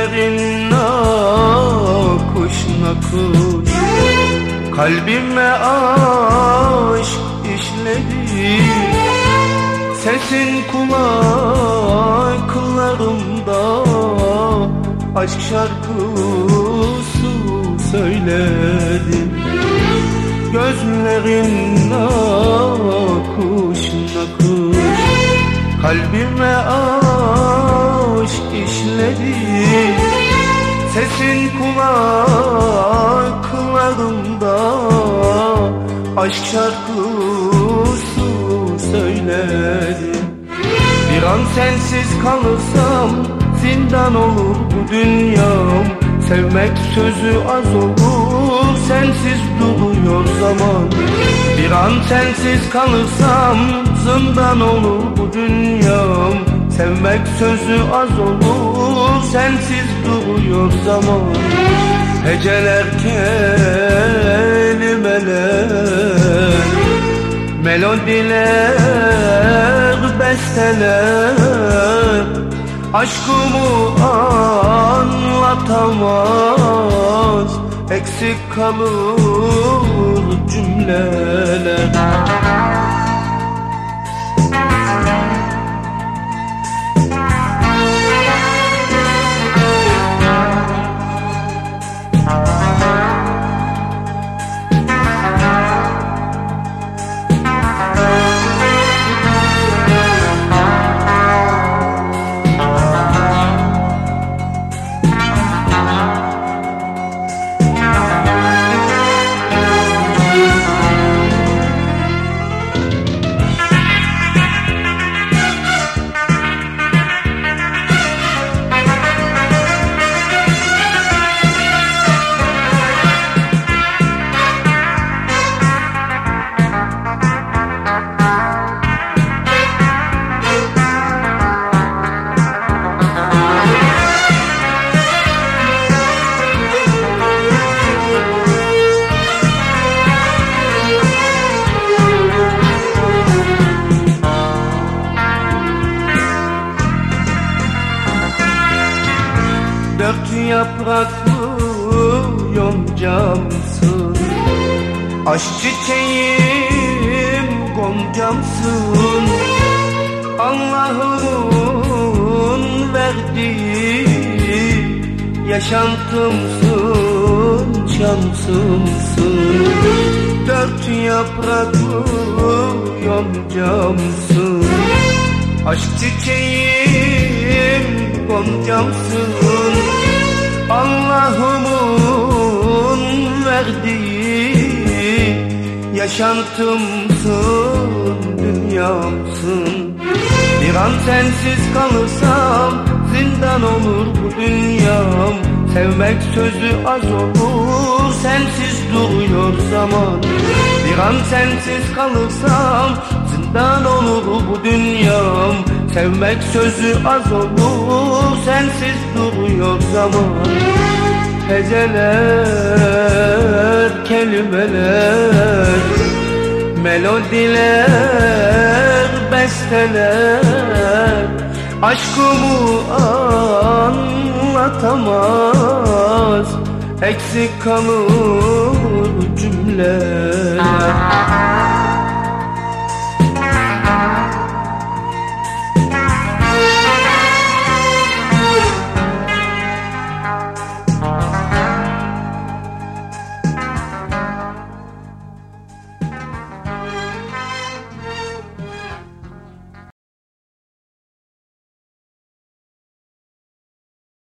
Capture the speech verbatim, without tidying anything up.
Gözlerin nakuş nakuş, kalbime aşk işledi. Sesin kulaklarımda aşk şarkısı söyledi. Gözlerin nakuş nakuş, kalbime aşk işledi. Sesin kulaklarımda aşk şarkısı söyledi. Bir an sensiz kalırsam zindan olur bu dünyam. Sevmek sözü az olur, sensiz duruyor zaman. Bir an sensiz kalırsam zindan olur bu dünyam. Sevmek sözü az olur, sensiz duruyor zaman. Heceler, kelimeler, melodiler, besteler aşkımı anlatamaz, eksik kalır cümleler. Dört yapraklı yoncamsın, aşk çiçeğim goncamsın. Allah'ın verdiği yaşantımsın, şansımsın. Dört yapraklı yoncamsın, aşk çiçeğim goncamsın. Allah'ımın verdiği yaşantımsın, dünyamsın. Bir an sensiz kalırsam zindan olur bu dünyam. Sevmek sözü az olur, sensiz duruyor zaman. Bir an sensiz kalırsam zindan olur bu dünyam. Sevmek sözü az olur, sensiz duruyor zaman. Heceler, kelimeler, melodiler, besteler aşkımı anlatamaz, eksik kalır cümleler.